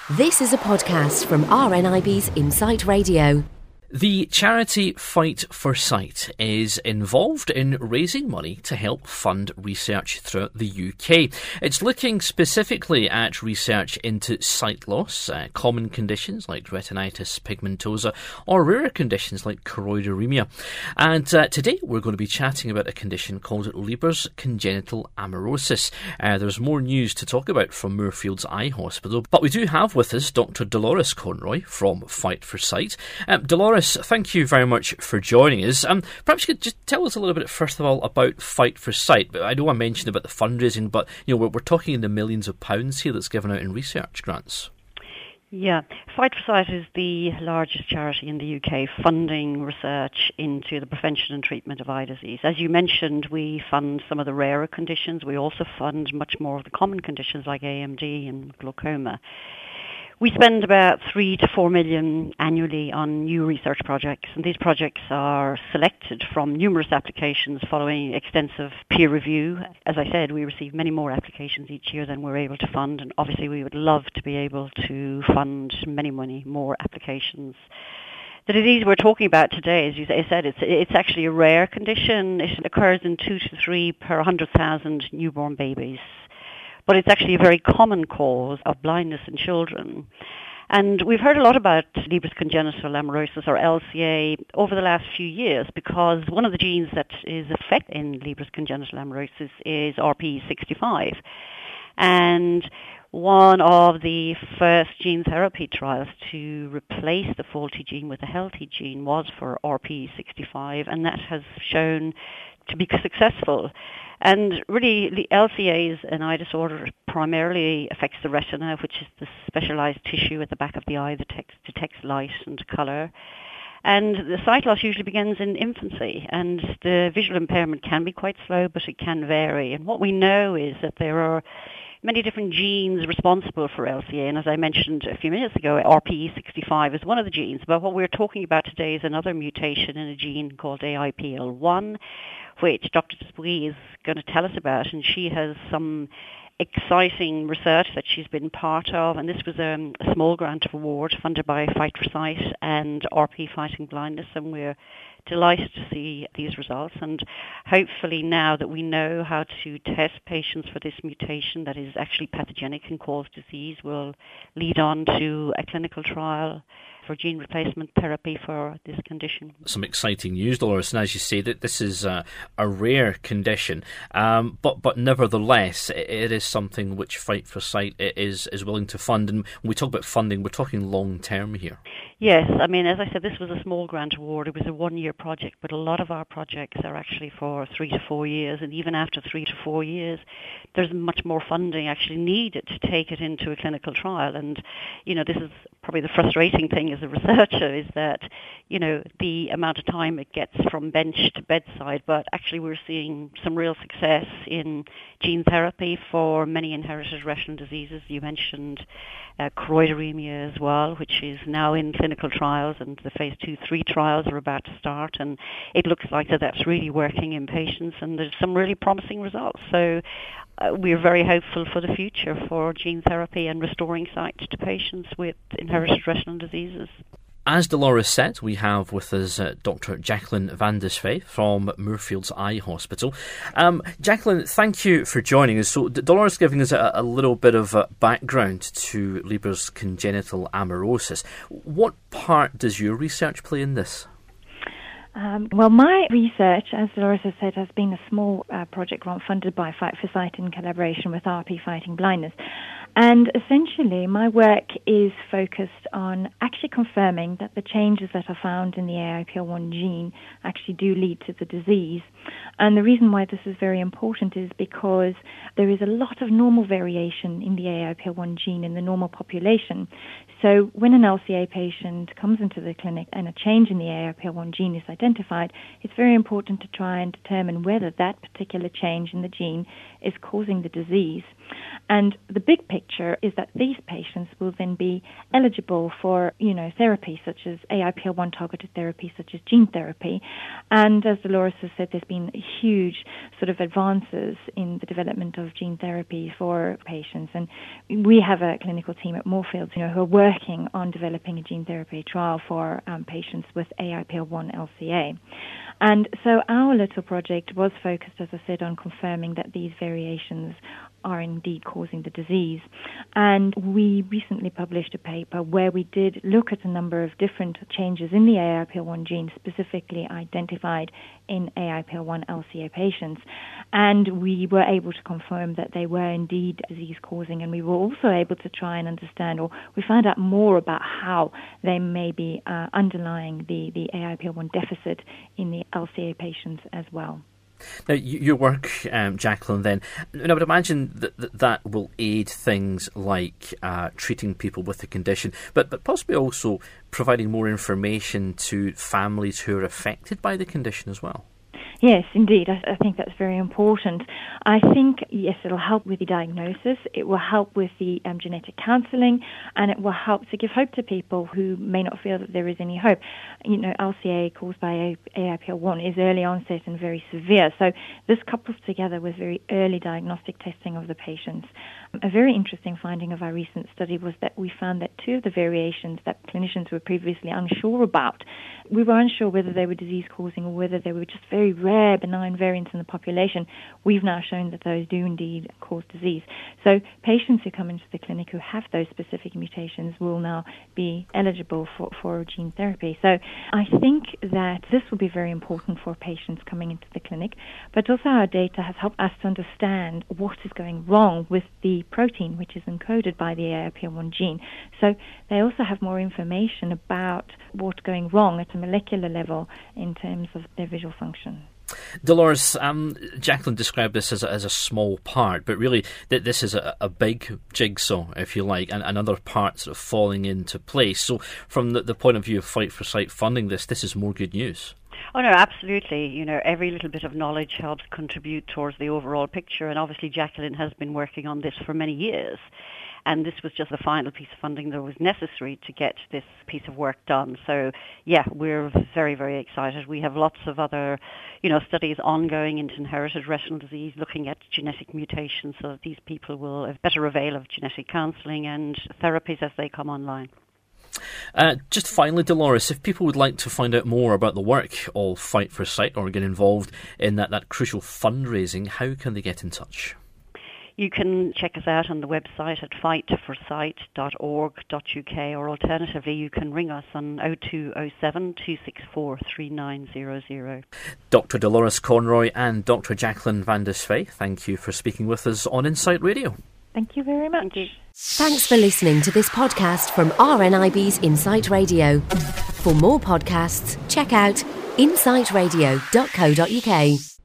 This is a podcast from RNIB's Insight Radio. The charity Fight for Sight is involved in raising money to help fund research throughout the UK. It's looking specifically at research into sight loss, common conditions like retinitis pigmentosa, or rarer conditions like choroideremia. And today we're going to be chatting about a condition called Leber's congenital amaurosis. There's more news to talk about from Moorfields Eye Hospital, but we do have with us Dr. Dolores Conroy from Fight for Sight. Dolores, thank you very much for joining us. Perhaps you could just tell us a little bit, first of all, about Fight for Sight. I know I mentioned about the fundraising, but we're talking in the millions of pounds here that's given out in research grants. Yeah, Fight for Sight is the largest charity in the UK funding research into the prevention and treatment of eye disease. As you mentioned, we fund some of the rarer conditions. We also fund much more of the common conditions like AMD and glaucoma. We spend about 3 to 4 million annually on new research projects, and these projects are selected from numerous applications following extensive peer review. As I said, we receive many more applications each year than we're able to fund, and obviously we would love to be able to fund many more applications. The disease we're talking about today, as you said, it's actually a rare condition. It occurs in 2 to 3 per 100,000 newborn babies. But it's actually a very common cause of blindness in children. And we've heard a lot about Leber's congenital amaurosis, or LCA, over the last few years, because one of the genes that is affected in Leber's congenital amaurosis is RPE65. And one of the first gene therapy trials to replace the faulty gene with a healthy gene was for RPE65, and that has shown to be successful. And really, the LCA is an eye disorder. It primarily affects the retina, which is the specialized tissue at the back of the eye that detects light and color. And the sight loss usually begins in infancy, and the visual impairment can be quite slow, but it can vary. And what we know is that there are many different genes responsible for LCA, and as I mentioned a few minutes ago, RPE65 is one of the genes. But what we're talking about today is another mutation in a gene called AIPL1, which Dr. Dupuy is going to tell us about, and she has some exciting research that she's been part of, and this was a small grant award funded by Fight for Sight and RP Fighting Blindness, and we're delighted to see these results. And hopefully now that we know how to test patients for this mutation that is actually pathogenic and cause disease, will lead on to a clinical trial for gene replacement therapy for this condition. Some exciting news, Dolores, and as you say, that this is a rare condition, but nevertheless, it is something which Fight for Sight is willing to fund. And when we talk about funding, we're talking long term here. Yes, I mean, as I said, this was a small grant award. It was a one-year project, but a lot of our projects are actually for 3 to 4 years, and even after 3 to 4 years, there's much more funding actually needed to take it into a clinical trial. And, this is probably the frustrating thing as a researcher, is that, the amount of time it gets from bench to bedside, but actually we're seeing some real success in gene therapy for many inherited retinal diseases. You mentioned choroideremia as well, which is now in clinical trials, and the phase 2-3 trials are about to start, and it looks like that's really working in patients, and there's some really promising results. So we're very hopeful for the future for gene therapy and restoring sight to patients with inherited retinal diseases. As Dolores said, we have with us Dr. Jacqueline van de Svee from Moorfields Eye Hospital. Jacqueline, thank you for joining us. So Dolores giving us a little bit of background to Leber's congenital amaurosis. What part does your research play in this? Well, my research, as Dolores has said, has been a small project grant funded by Fight for Sight in collaboration with RP Fighting Blindness. And essentially, my work is focused on actually confirming that the changes that are found in the AIPL1 gene actually do lead to the disease. And the reason why this is very important is because there is a lot of normal variation in the AIPL1 gene in the normal population. So when an LCA patient comes into the clinic and a change in the AIPL1 gene is identified, it's very important to try and determine whether that particular change in the gene is causing the disease. And the big picture is that these patients will then be eligible for, therapy such as AIPL1 targeted therapy, such as gene therapy. And as Dolores has said, there's been huge sort of advances in the development of gene therapy for patients. And we have a clinical team at Moorfields, who are working on developing a gene therapy trial for patients with AIPL1 LCA. And so our little project was focused, as I said, on confirming that these variations are indeed causing the disease. And we recently published a paper where we did look at a number of different changes in the AIPL1 gene specifically identified in AIPL1 LCA patients. And we were able to confirm that they were indeed disease-causing, and we were also able to try and understand, or we found out more about how they may be underlying the AIPL1 deficit in the LCA patients as well. Now, your work, Jacqueline, then, I would imagine that will aid things like treating people with the condition, but possibly also providing more information to families who are affected by the condition as well. Yes, indeed. I think that's very important. I think, yes, it'll help with the diagnosis, it will help with the genetic counselling, and it will help to give hope to people who may not feel that there is any hope. LCA caused by AIPL1 is early onset and very severe, so this couples together with very early diagnostic testing of the patients. A very interesting finding of our recent study was that we found that two of the variations that clinicians were previously unsure about, we were unsure whether they were disease-causing or whether they were just very rare benign variants in the population. We've now shown that those do indeed cause disease. So patients who come into the clinic who have those specific mutations will now be eligible for gene therapy. So I think that this will be very important for patients coming into the clinic, but also our data has helped us to understand what is going wrong with the protein which is encoded by the AIPL1 gene. So they also have more information about what's going wrong at a molecular level in terms of their visual function. Dolores, Jacqueline described this as a small part, but really this is a big jigsaw, if you like, and other parts sort of falling into place. So from the point of view of Fight for Sight funding this is more good news. Oh, no, absolutely. Every little bit of knowledge helps contribute towards the overall picture, and obviously Jacqueline has been working on this for many years. And this was just the final piece of funding that was necessary to get this piece of work done. So, yeah, we're very, very excited. We have lots of other, studies ongoing into inherited retinal disease, looking at genetic mutations so that these people will have better avail of genetic counselling and therapies as they come online. Just finally, Dolores, if people would like to find out more about the work of Fight for Sight or get involved in that crucial fundraising, how can they get in touch? You can check us out on the website at fightforsight.org.uk, or alternatively you can ring us on 0207 264 3900. Dr. Dolores Conroy and Dr. Jacqueline van der Svej, thank you for speaking with us on Insight Radio. Thank you very much. Thank you. Thanks for listening to this podcast from RNIB's Insight Radio. For more podcasts, check out insightradio.co.uk.